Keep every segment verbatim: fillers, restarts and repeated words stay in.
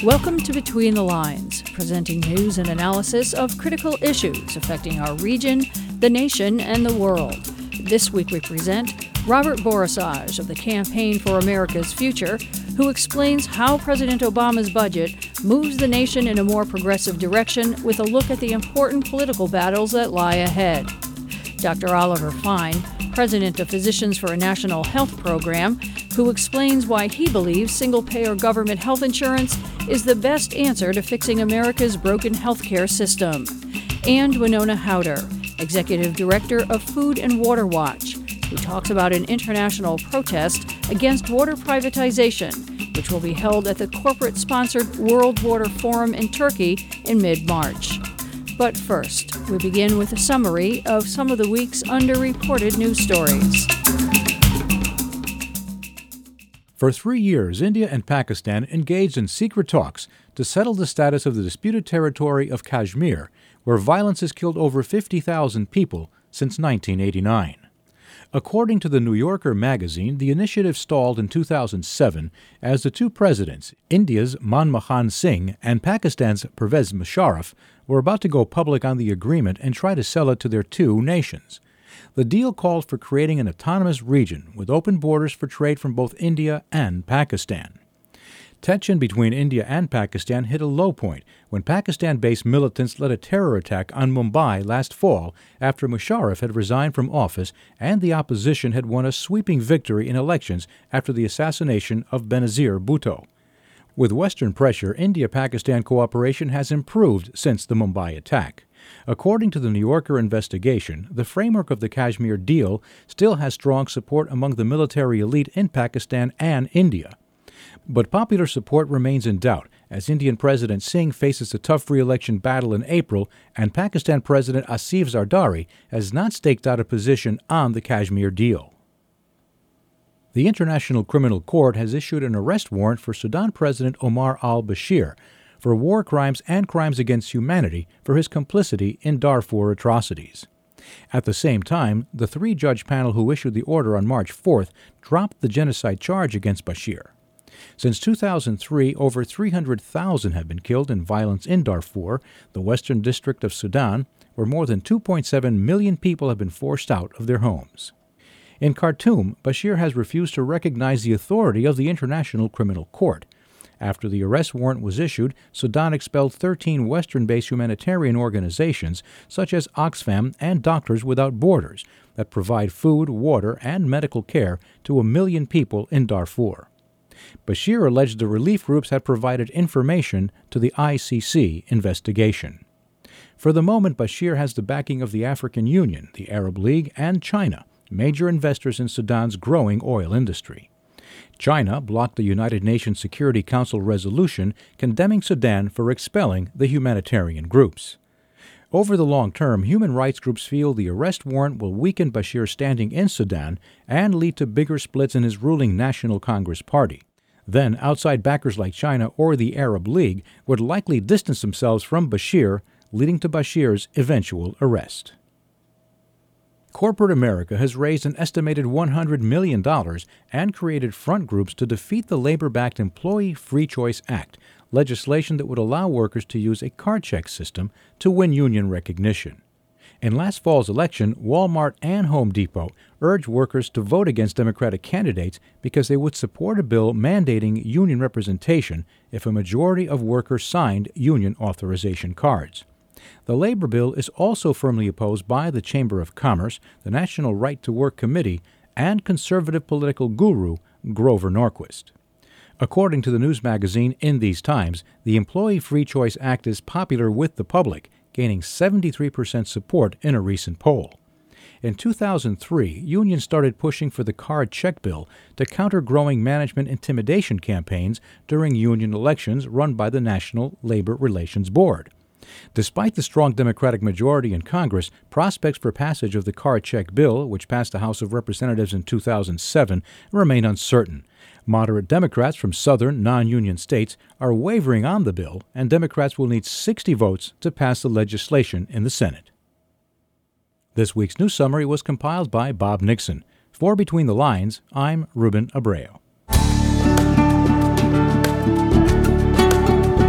Welcome to Between the Lines, presenting news and analysis of critical issues affecting our region, the nation, and the world. This week we present Robert Borisage of the Campaign for America's Future, who explains how President Obama's budget moves the nation in a more progressive direction with a look at the important political battles that lie ahead. Doctor Oliver Fine, president of Physicians for a National Health Program, who explains why he believes single-payer government health insurance is the best answer to fixing America's broken healthcare system. And Winona Howder, executive director of Food and Water Watch, who talks about an international protest against water privatization, which will be held at the corporate-sponsored World Water Forum in Turkey in mid-March. But first, we begin with a summary of some of the week's underreported news stories. For three years, India and Pakistan engaged in secret talks to settle the status of the disputed territory of Kashmir, where violence has killed over fifty thousand people since nineteen eighty-nine. According to the New Yorker magazine, the initiative stalled in two thousand seven as the two presidents, India's Manmohan Singh and Pakistan's Pervez Musharraf, were about to go public on the agreement and try to sell it to their two nations. The deal called for creating an autonomous region with open borders for trade from both India and Pakistan. Tension between India and Pakistan hit a low point when Pakistan-based militants led a terror attack on Mumbai last fall after Musharraf had resigned from office and the opposition had won a sweeping victory in elections after the assassination of Benazir Bhutto. With Western pressure, India-Pakistan cooperation has improved since the Mumbai attack. According to the New Yorker investigation, the framework of the Kashmir deal still has strong support among the military elite in Pakistan and India. But popular support remains in doubt as Indian President Singh faces a tough re-election battle in April and Pakistan President Asif Zardari has not staked out a position on the Kashmir deal. The International Criminal Court has issued an arrest warrant for Sudan President Omar al-Bashir for war crimes and crimes against humanity for his complicity in Darfur atrocities. At the same time, the three-judge panel who issued the order on March fourth dropped the genocide charge against Bashir. Since two thousand three, over three hundred thousand have been killed in violence in Darfur, the western district of Sudan, where more than two point seven million people have been forced out of their homes. In Khartoum, Bashir has refused to recognize the authority of the International Criminal Court. After the arrest warrant was issued, Sudan expelled thirteen Western-based humanitarian organizations such as Oxfam and Doctors Without Borders that provide food, water, and medical care to a million people in Darfur. Bashir alleged the relief groups had provided information to the I C C investigation. For the moment, Bashir has the backing of the African Union, the Arab League, and China, major investors in Sudan's growing oil industry. China blocked the United Nations Security Council resolution condemning Sudan for expelling the humanitarian groups. Over the long term, human rights groups feel the arrest warrant will weaken Bashir's standing in Sudan and lead to bigger splits in his ruling National Congress Party. Then, outside backers like China or the Arab League would likely distance themselves from Bashir, leading to Bashir's eventual arrest. Corporate America has raised an estimated one hundred million dollars and created front groups to defeat the labor-backed Employee Free Choice Act, legislation that would allow workers to use a card check system to win union recognition. In last fall's election, Walmart and Home Depot urged workers to vote against Democratic candidates because they would support a bill mandating union representation if a majority of workers signed union authorization cards. The labor bill is also firmly opposed by the Chamber of Commerce, the National Right to Work Committee, and conservative political guru Grover Norquist. According to the news magazine In These Times, the Employee Free Choice Act is popular with the public, gaining seventy-three percent support in a recent poll. In two thousand three, unions started pushing for the card check bill to counter growing management intimidation campaigns during union elections run by the National Labor Relations Board. Despite the strong Democratic majority in Congress, prospects for passage of the card check bill, which passed the House of Representatives in two thousand seven, remain uncertain. Moderate Democrats from southern, non-union states are wavering on the bill, and Democrats will need sixty votes to pass the legislation in the Senate. This week's news summary was compiled by Bob Nixon. For Between the Lines, I'm Ruben Abreu.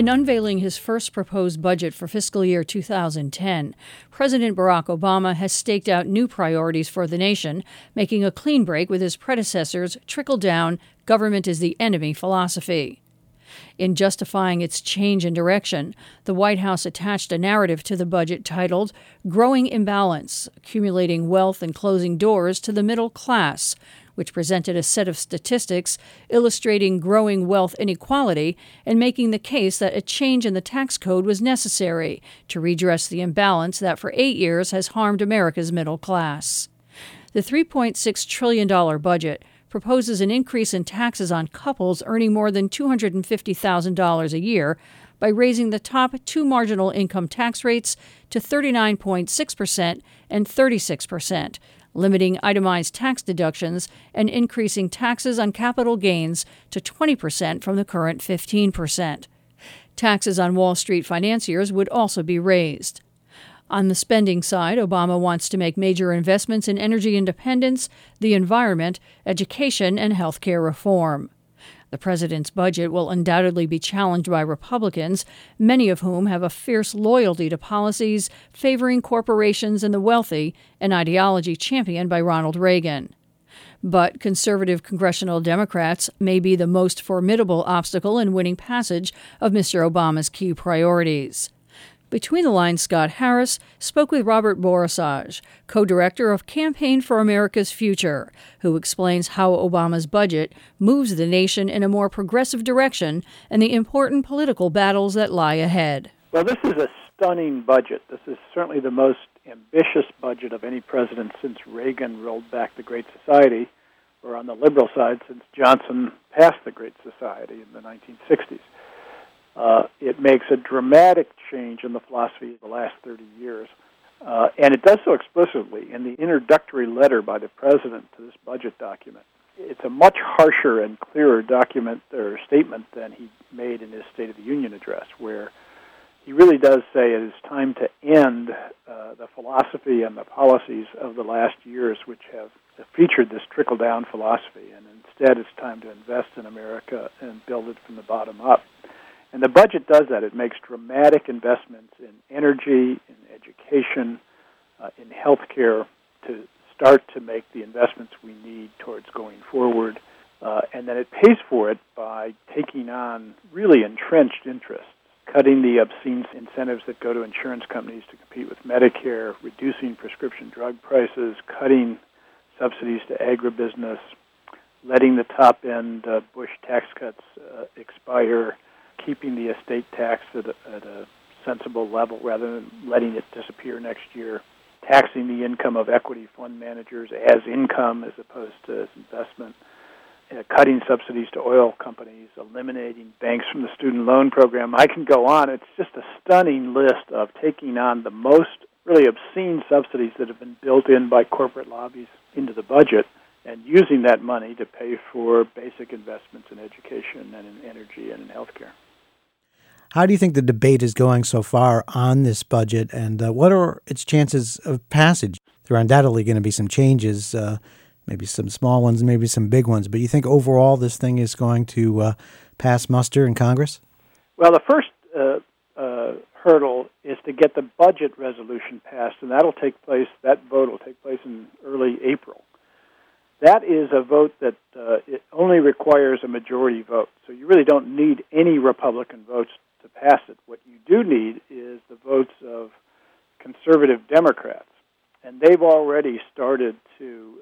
In unveiling his first proposed budget for fiscal year two thousand ten, President Barack Obama has staked out new priorities for the nation, making a clean break with his predecessor's trickle-down, government is the enemy philosophy. In justifying its change in direction, the White House attached a narrative to the budget titled Growing Imbalance, Accumulating Wealth and Closing Doors to the Middle Class, which presented a set of statistics illustrating growing wealth inequality and making the case that a change in the tax code was necessary to redress the imbalance that for eight years has harmed America's middle class. The three point six trillion dollars budget proposes an increase in taxes on couples earning more than two hundred fifty thousand dollars a year by raising the top two marginal income tax rates to thirty-nine point six percent and thirty-six percent, limiting itemized tax deductions and increasing taxes on capital gains to twenty percent from the current fifteen percent. Taxes on Wall Street financiers would also be raised. On the spending side, Obama wants to make major investments in energy independence, the environment, education, and health care reform. The president's budget will undoubtedly be challenged by Republicans, many of whom have a fierce loyalty to policies favoring corporations and the wealthy, an ideology championed by Ronald Reagan. But conservative congressional Democrats may be the most formidable obstacle in winning passage of Mister Obama's key priorities. Between the Lines, Scott Harris spoke with Robert Borisage, co-director of Campaign for America's Future, who explains how Obama's budget moves the nation in a more progressive direction and the important political battles that lie ahead. Well, this is a stunning budget. This is certainly the most ambitious budget of any president since Reagan rolled back the Great Society, or on the liberal side, since Johnson passed the Great Society in the nineteen sixties. Uh, it makes a dramatic change in the philosophy of the last thirty years, uh, and it does so explicitly in the introductory letter by the president to this budget document. It's a much harsher and clearer document or statement than he made in his State of the Union address, where he really does say it is time to end uh, the philosophy and the policies of the last years, which have featured this trickle-down philosophy, and instead it's time to invest in America and build it from the bottom up. And the budget does that. It makes dramatic investments in energy, in education, uh, in health care to start to make the investments we need towards going forward. Uh, and then it pays for it by taking on really entrenched interests, cutting the obscene incentives that go to insurance companies to compete with Medicare, reducing prescription drug prices, cutting subsidies to agribusiness, letting the top-end uh, Bush tax cuts uh, expire, keeping the estate tax at a, at a sensible level rather than letting it disappear next year, taxing the income of equity fund managers as income as opposed to as investment, uh, cutting subsidies to oil companies, eliminating banks from the student loan program. I can go on. It's just a stunning list of taking on the most really obscene subsidies that have been built in by corporate lobbies into the budget and using that money to pay for basic investments in education and in energy and in healthcare. How do you think the debate is going so far on this budget, and uh, what are its chances of passage? There are undoubtedly going to be some changes, uh, maybe some small ones, maybe some big ones, but you think overall this thing is going to uh, pass muster in Congress? Well, the first uh, uh, hurdle is to get the budget resolution passed, and that'll take place, that vote will take place in early April. That is a vote that uh, it only requires a majority vote, so you really don't need any Republican votes to pass it. What you do need is the votes of conservative Democrats, and they've already started to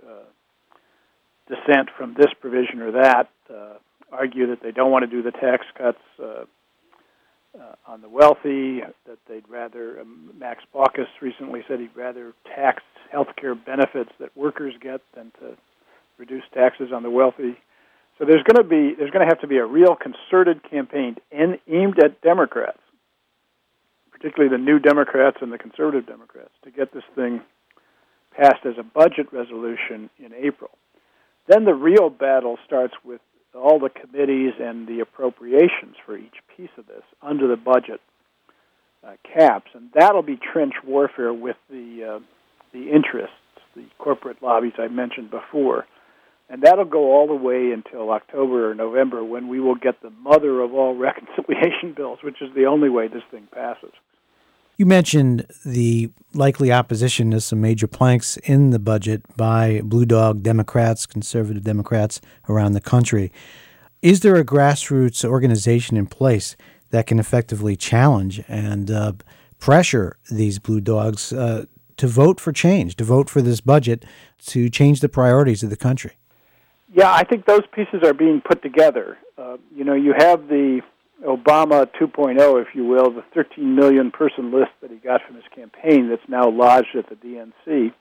uh, dissent from this provision or that, uh, argue that they don't want to do the tax cuts uh, uh, on the wealthy, that they'd rather, um, Max Baucus recently said he'd rather tax health care benefits that workers get than to reduce taxes on the wealthy. So there's going to be there's going to have to be a real concerted campaign in, aimed at Democrats, particularly the new Democrats and the conservative Democrats, to get this thing passed as a budget resolution in April. Then the real battle starts with all the committees and the appropriations for each piece of this under the budget uh, caps, and that'll be trench warfare with the uh, the interests, the corporate lobbies I mentioned before. And that'll go all the way until October or November, when we will get the mother of all reconciliation bills, which is the only way this thing passes. You mentioned the likely opposition to some major planks in the budget by Blue Dog Democrats, conservative Democrats around the country. Is there a grassroots organization in place that can effectively challenge and uh, pressure these Blue Dogs uh, to vote for change, to vote for this budget, to change the priorities of the country? Yeah, I think those pieces are being put together. Uh, you know, you have the Obama two point oh, if you will, the thirteen million person list that he got from his campaign that's now lodged at the D N C.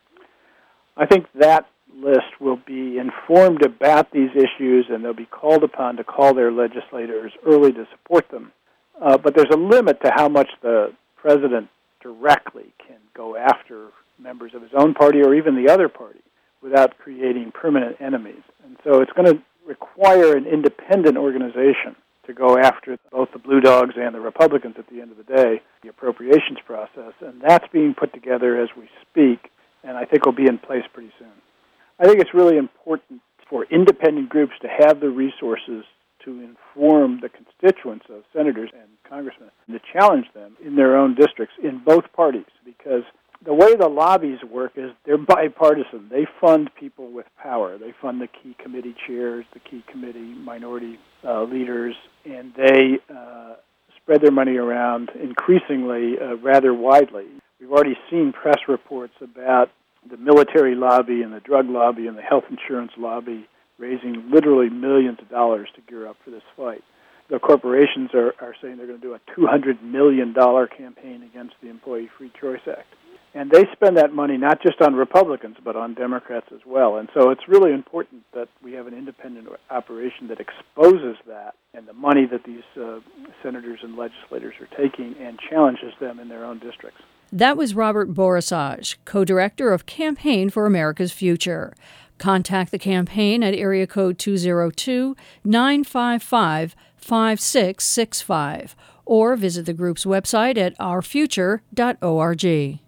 I think that list will be informed about these issues, and they'll be called upon to call their legislators early to support them. Uh, but there's a limit to how much the president directly can go after members of his own party or even the other party without creating permanent enemies. And so it's going to require an independent organization to go after both the Blue Dogs and the Republicans at the end of the day, the appropriations process. And that's being put together as we speak, and I think will be in place pretty soon. I think it's really important for independent groups to have the resources to inform the constituents of senators and congressmen and to challenge them in their own districts in both parties, because the way the lobbies work is they're bipartisan. They fund people with power. They fund the key committee chairs, the key committee minority uh, leaders, and they uh, spread their money around increasingly uh, rather widely. We've already seen press reports about the military lobby and the drug lobby and the health insurance lobby raising literally millions of dollars to gear up for this fight. The corporations are, are saying they're going to do a two hundred million dollars campaign against the Employee Free Choice Act. And they spend that money not just on Republicans, but on Democrats as well. And so it's really important that we have an independent operation that exposes that and the money that these uh, senators and legislators are taking and challenges them in their own districts. That was Robert Borisage, co-director of Campaign for America's Future. Contact the campaign at area code two oh two, nine five five, five six six five or visit the group's website at our future dot org.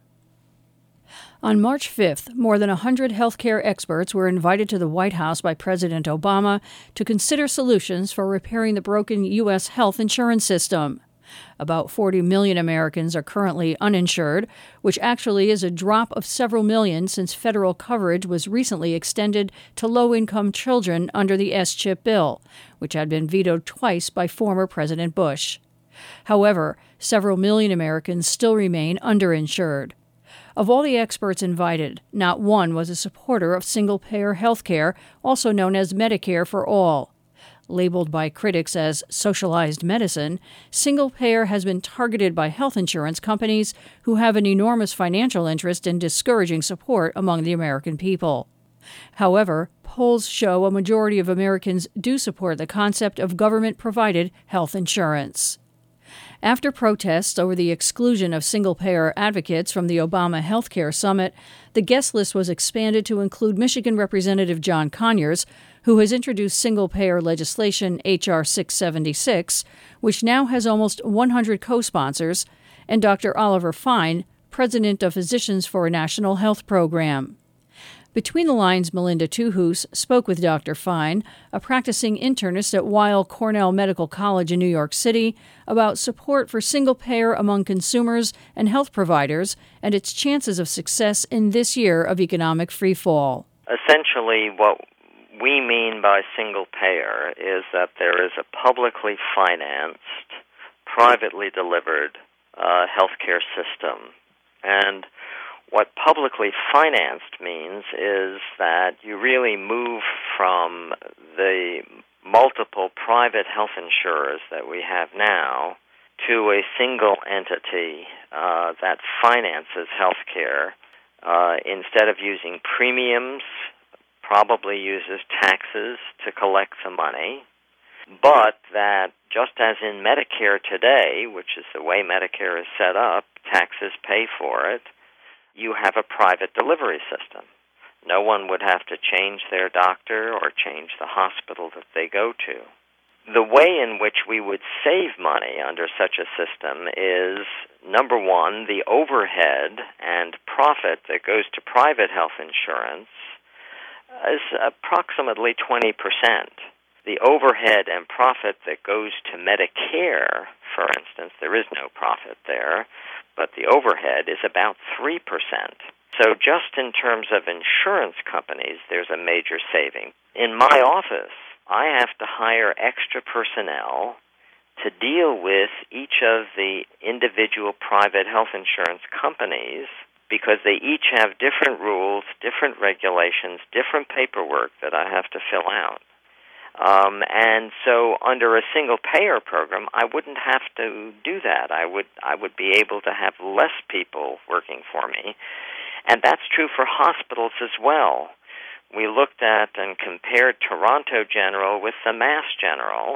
On March fifth, more than one hundred healthcare experts were invited to the White House by President Obama to consider solutions for repairing the broken U S health insurance system. About forty million Americans are currently uninsured, which actually is a drop of several million since federal coverage was recently extended to low-income children under the S CHIP bill, which had been vetoed twice by former President Bush. However, several million Americans still remain underinsured. Of all the experts invited, not one was a supporter of single-payer health care, also known as Medicare for All. Labeled by critics as socialized medicine, single-payer has been targeted by health insurance companies who have an enormous financial interest in discouraging support among the American people. However, polls show a majority of Americans do support the concept of government-provided health insurance. After protests over the exclusion of single-payer advocates from the Obama Healthcare Summit, the guest list was expanded to include Michigan Representative John Conyers, who has introduced single-payer legislation H R six seventy-six, which now has almost one hundred co-sponsors, and Doctor Oliver Fine, president of Physicians for a National Health Program. Between the lines, Melinda Tuhus spoke with Doctor Fine, a practicing internist at Weill Cornell Medical College in New York City, about support for single-payer among consumers and health providers and its chances of success in this year of economic freefall. Essentially, what we mean by single-payer is that there is a publicly financed, privately delivered uh, healthcare system. And what publicly financed means is that you really move from the multiple private health insurers that we have now to a single entity uh, that finances healthcare. Uh, instead of using premiums, probably uses taxes to collect the money, but that just as in Medicare today, which is the way Medicare is set up, taxes pay for it, you have a private delivery system. No one would have to change their doctor or change the hospital that they go to. The way in which we would save money under such a system is, number one, the overhead and profit that goes to private health insurance is approximately twenty percent. The overhead and profit that goes to Medicare, for instance, there is no profit there, but the overhead is about three percent. So just in terms of insurance companies, there's a major saving. In my office, I have to hire extra personnel to deal with each of the individual private health insurance companies because they each have different rules, different regulations, different paperwork that I have to fill out. Um, and so under a single-payer program, I wouldn't have to do that. I would I would be able to have less people working for me. And that's true for hospitals as well. We looked at and compared Toronto General with the Mass General.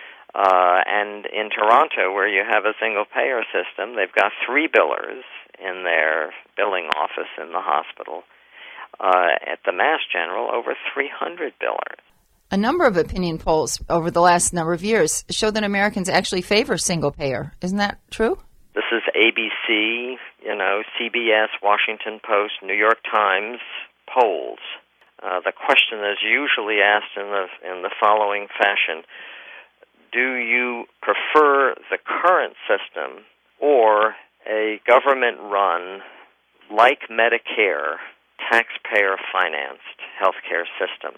Uh, and in Toronto, where you have a single-payer system, they've got three billers in their billing office in the hospital. Uh, at the Mass General, over three hundred billers. A number of opinion polls over the last number of years show that Americans actually favor single-payer. Isn't that true? This is A B C, you know, C B S, Washington Post, New York Times polls. Uh, the question is usually asked in the in the following fashion: do you prefer the current system or a government-run, like Medicare, taxpayer-financed healthcare system?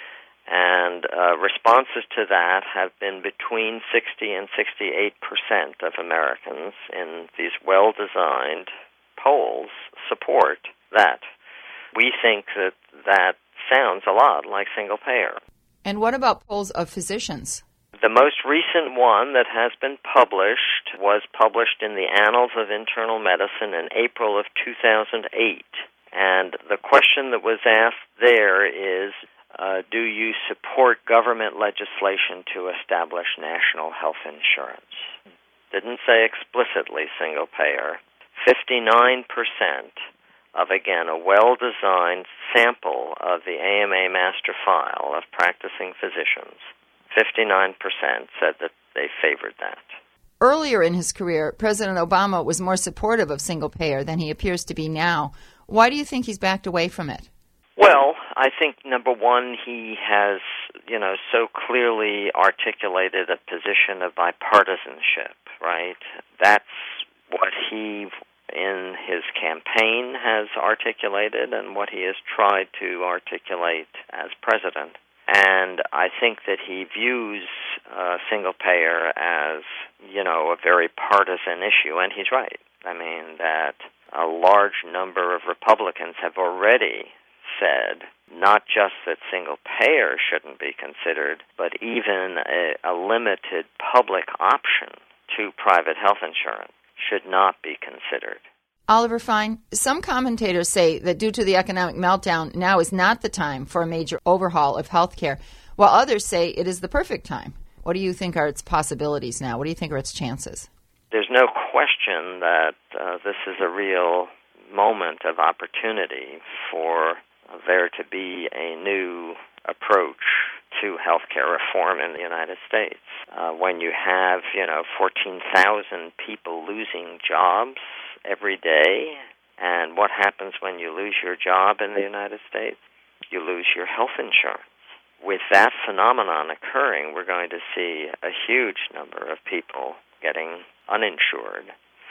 And uh, responses to that have been between sixty and sixty-eight percent of Americans in these well-designed polls support that. We think that that sounds a lot like single-payer. And what about polls of physicians? The most recent one that has been published was published in the Annals of Internal Medicine in April of two thousand eight. And the question that was asked there is, Uh, do you support government legislation to establish national health insurance? Didn't say explicitly single payer. fifty-nine percent of, again, a well-designed sample of the A M A master file of practicing physicians, fifty-nine percent said that they favored that. Earlier in his career, President Obama was more supportive of single payer than he appears to be now. Why do you think he's backed away from it? Well, I think, number one, he has, you know, so clearly articulated a position of bipartisanship, right? That's what he, in his campaign, has articulated and what he has tried to articulate as president. And I think that he views uh, single-payer as, you know, a very partisan issue, and he's right. I mean, that a large number of Republicans have already said not just that single payer shouldn't be considered, but even a, a limited public option to private health insurance should not be considered. Oliver Fine, some commentators say that due to the economic meltdown, now is not the time for a major overhaul of health care, while others say it is the perfect time. What do you think are its possibilities now? What do you think are its chances? There's no question that uh, this is a real moment of opportunity for there to be a new approach to healthcare reform in the United States. Uh, when you have, you know, fourteen thousand people losing jobs every day, and what happens when you lose your job in the United States? You lose your health insurance. With that phenomenon occurring, we're going to see a huge number of people getting uninsured.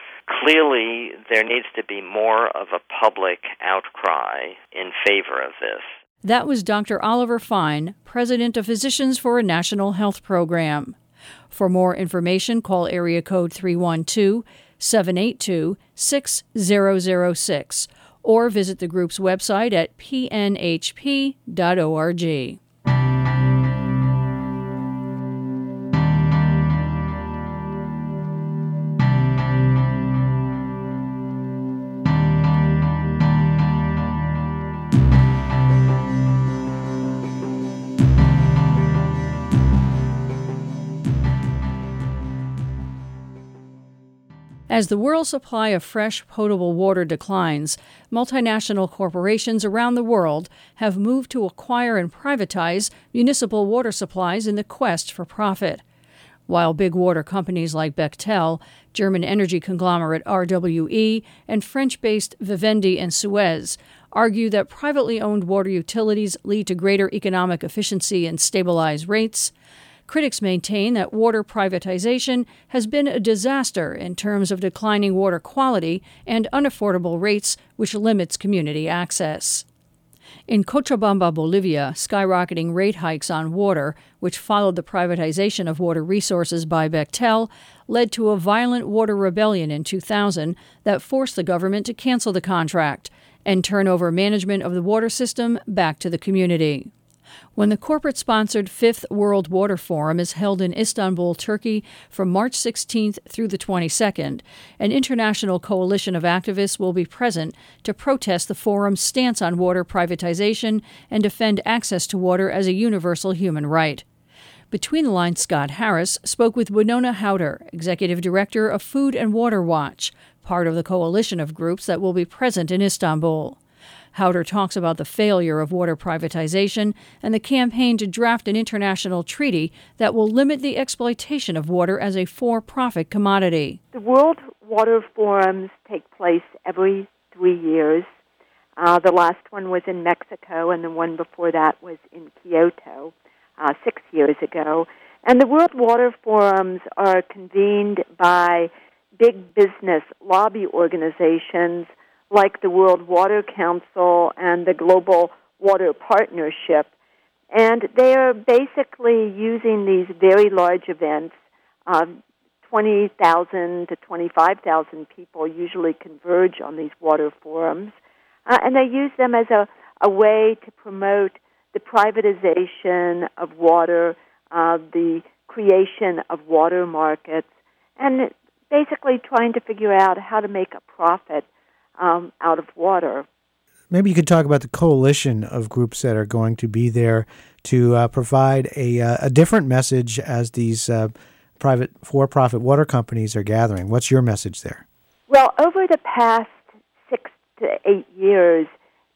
Clearly, there needs to be more of a public outcry in favor of this. That was Doctor Oliver Fine, President of Physicians for a National Health Program. For more information, call area code three one two, seven eight two, six zero zero six or visit the group's website at p n h p dot org. As the world supply of fresh, potable water declines, multinational corporations around the world have moved to acquire and privatize municipal water supplies in the quest for profit. While big water companies like Bechtel, German energy conglomerate R W E, and French-based Vivendi and Suez argue that privately owned water utilities lead to greater economic efficiency and stabilize rates. Critics maintain that water privatization has been a disaster in terms of declining water quality and unaffordable rates, which limits community access. In Cochabamba, Bolivia, skyrocketing rate hikes on water, which followed the privatization of water resources by Bechtel, led to a violent water rebellion in two thousand that forced the government to cancel the contract and turn over management of the water system back to the community. When the corporate-sponsored Fifth World Water Forum is held in Istanbul, Turkey, from March sixteenth through the twenty-second, an international coalition of activists will be present to protest the forum's stance on water privatization and defend access to water as a universal human right. Between the Lines, Scott Harris spoke with Winona Howder, Executive Director of Food and Water Watch, part of the coalition of groups that will be present in Istanbul. Howder talks about the failure of water privatization and the campaign to draft an international treaty that will limit the exploitation of water as a for-profit commodity. The World Water Forums take place every three years. Uh, the last one was in Mexico, and the one before that was in Kyoto uh, six years ago. And the World Water Forums are convened by big business lobby organizations like the World Water Council and the Global Water Partnership. And they are basically using these very large events. Uh, twenty thousand to twenty-five thousand people usually converge on these water forums. Uh, and they use them as a, a way to promote the privatization of water, uh, the creation of water markets, and basically trying to figure out how to make a profit Um, out of water. Maybe you could talk about the coalition of groups that are going to be there to uh, provide a, uh, a different message as these uh, private for-profit water companies are gathering. What's your message there? Well, over the past six to eight years,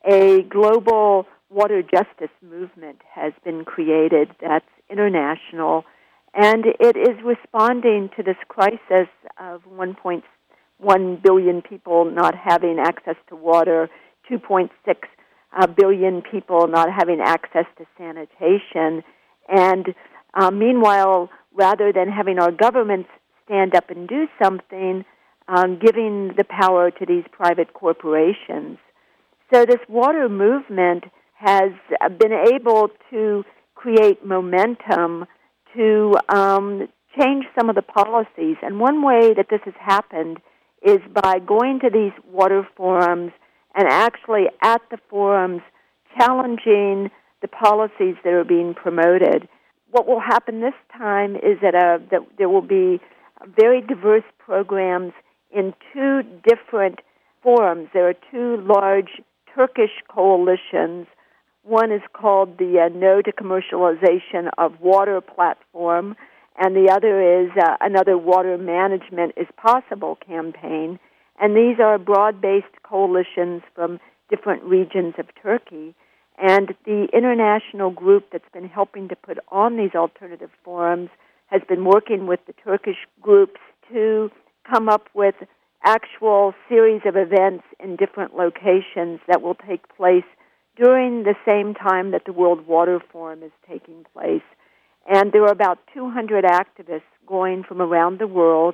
a global water justice movement has been created that's international, and it is responding to this crisis of one point one billion people not having access to water, two point six uh, billion people not having access to sanitation. And uh, meanwhile, rather than having our governments stand up and do something, um, giving the power to these private corporations. So this water movement has been able to create momentum to um, change some of the policies. And one way that this has happened is by going to these water forums and actually at the forums challenging the policies that are being promoted. What will happen this time is that, uh, that there will be very diverse programs in two different forums. There are two large Turkish coalitions. One is called the uh, No to Commercialization of Water platform, and the other is uh, another Water Management is Possible campaign. And these are broad-based coalitions from different regions of Turkey. And the international group that's been helping to put on these alternative forums has been working with the Turkish groups to come up with actual series of events in different locations that will take place during the same time that the World Water Forum is taking place. And there are about two hundred activists going from around the world.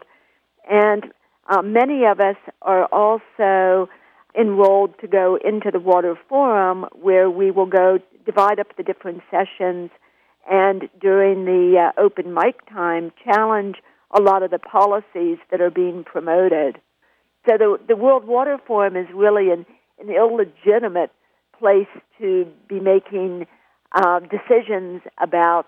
And uh, many of us are also enrolled to go into the Water Forum, where we will go divide up the different sessions and during the uh, open mic time challenge a lot of the policies that are being promoted. So the, the World Water Forum is really an, an illegitimate place to be making uh, decisions about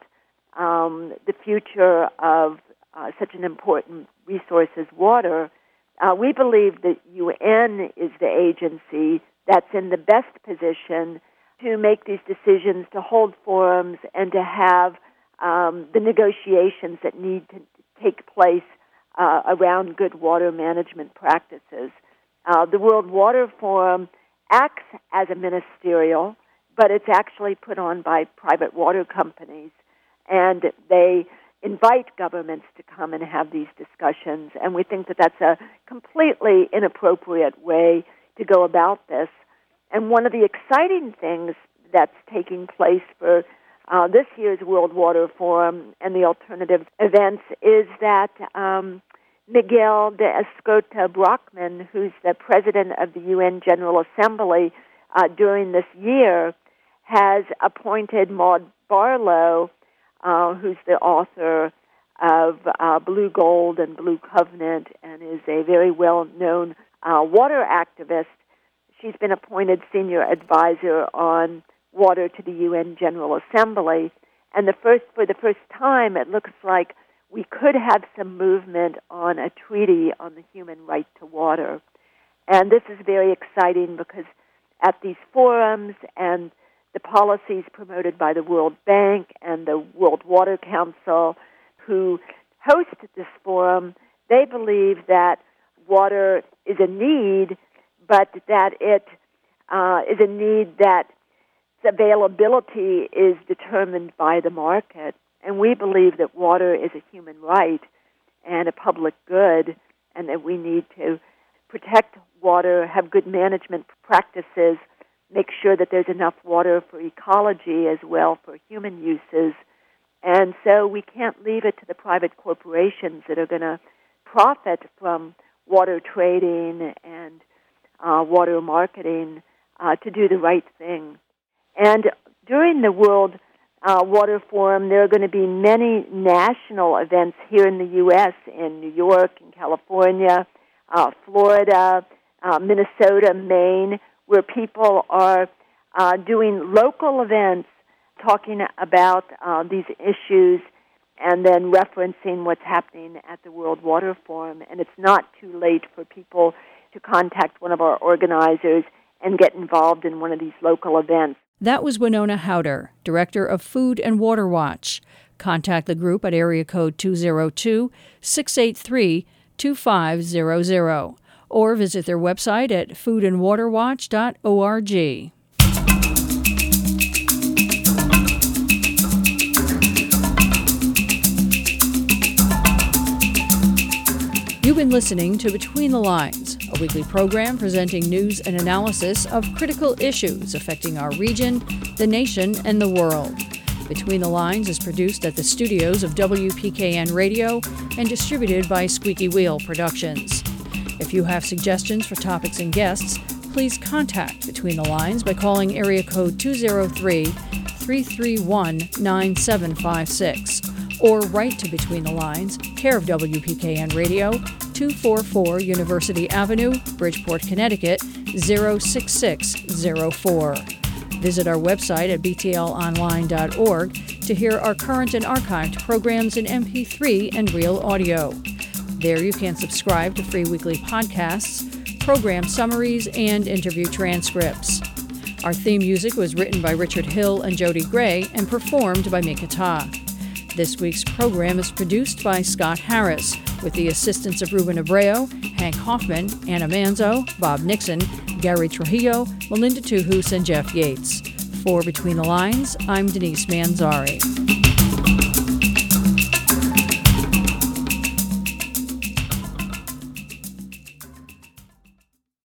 um, the future of uh, such an important resource as water. Uh, we believe that U N is the agency that's in the best position to make these decisions, to hold forums, and to have um, the negotiations that need to take place uh, around good water management practices. Uh, the World Water Forum acts as a ministerial, but it's actually put on by private water companies, and they invite governments to come and have these discussions, and we think that that's a completely inappropriate way to go about this. And one of the exciting things that's taking place for uh, this year's World Water Forum and the alternative events is that um, Miguel de Escota Brockman, who's the president of the U N General Assembly uh, during this year, has appointed Maud Barlow, uh, who's the author of uh, Blue Gold and Blue Covenant and is a very well-known uh, water activist. She's been appointed senior advisor on water to the U N General Assembly. And the first, for the first time, it looks like we could have some movement on a treaty on the human right to water. And this is very exciting because at these forums and the policies promoted by the World Bank and the World Water Council, who host this forum, they believe that water is a need, but that it uh, is a need that its availability is determined by the market. And we believe that water is a human right and a public good, and that we need to protect water, have good management practices, make sure that there's enough water for ecology as well for human uses. And so we can't leave it to the private corporations that are going to profit from water trading and uh, water marketing uh, to do the right thing. And during the World uh, Water Forum, there are going to be many national events here in the U S, in New York, in California, uh, Florida, uh, Minnesota, Maine, where people are uh, doing local events talking about uh, these issues and then referencing what's happening at the World Water Forum. And it's not too late for people to contact one of our organizers and get involved in one of these local events. That was Winona Howder, Director of Food and Water Watch. Contact the group at area code two oh two, six eight three, two five zero zero or visit their website at food and water watch dot org. You've been listening to Between the Lines, a weekly program presenting news and analysis of critical issues affecting our region, the nation, and the world. Between the Lines is produced at the studios of W P K N Radio and distributed by Squeaky Wheel Productions. If you have suggestions for topics and guests, please contact Between the Lines by calling area code two oh three, three three one, nine seven five six or write to Between the Lines, care of W P K N Radio, two forty-four University Avenue, Bridgeport, Connecticut, zero six six zero four. Visit our website at b t l online dot org to hear our current and archived programs in M P three and real audio. There you can subscribe to free weekly podcasts, program summaries, and interview transcripts. Our theme music was written by Richard Hill and Jody Gray and performed by Mika Ta. This week's program is produced by Scott Harris, with the assistance of Ruben Abreu, Hank Hoffman, Anna Manzo, Bob Nixon, Gary Trujillo, Melinda Tuhus, and Jeff Yates. For Between the Lines, I'm Denise Manzari.